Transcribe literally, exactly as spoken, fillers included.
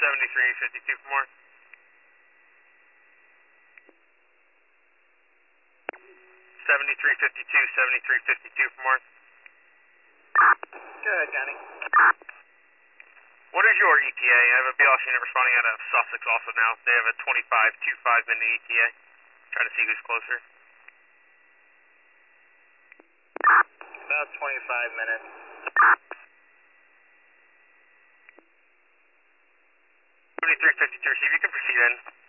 seventy-three fifty-two for more. seventy-three fifty-two, seventy-three fifty-two for more. Go ahead, Johnny. What is your E T A? I have a B L S unit responding out of Sussex also now. They have a twenty-five twenty-five minute E T A. Trying to see who's closer. About twenty-five minutes. seventy-three fifty-two, see if you can proceed in.